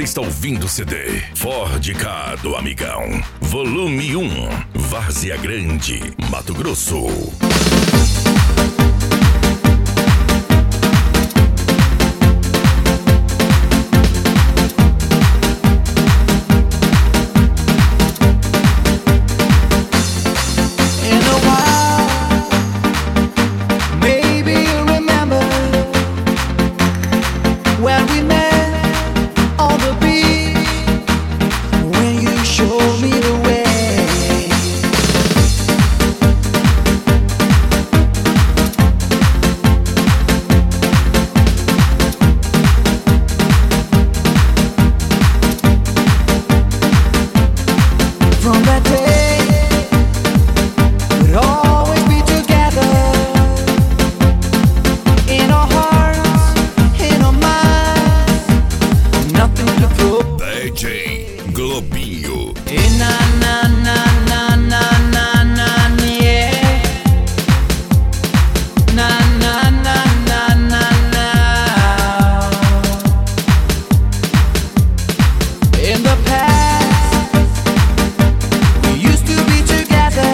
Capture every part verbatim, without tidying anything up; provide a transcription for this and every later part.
Você está ouvindo o C D Ford K do Amigão, volume um, Várzea Grande, Mato Grosso. Globinho. E na na na na na na na yeah. Na na na na na na. In the past, we used to be together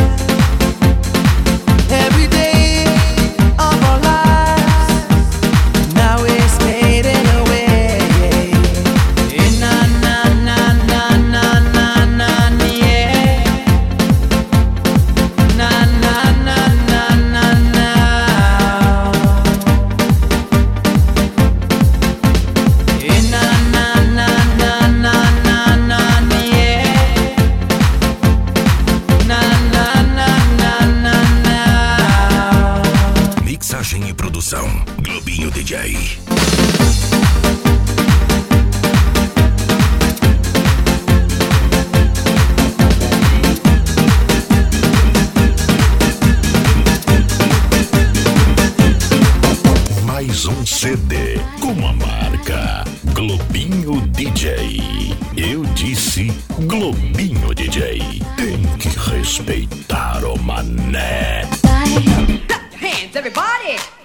every day of our lives. Now it's fading away. In na na na na na na na yeah. Na na na na na na. In na na na na na na na yeah. Na na na na na na. Mixagem e produção, Globinho D J. Mais um C D com a marca Globinho D J. Eu disse Globinho D J. Tem que respeitar o mané. Hands, everybody!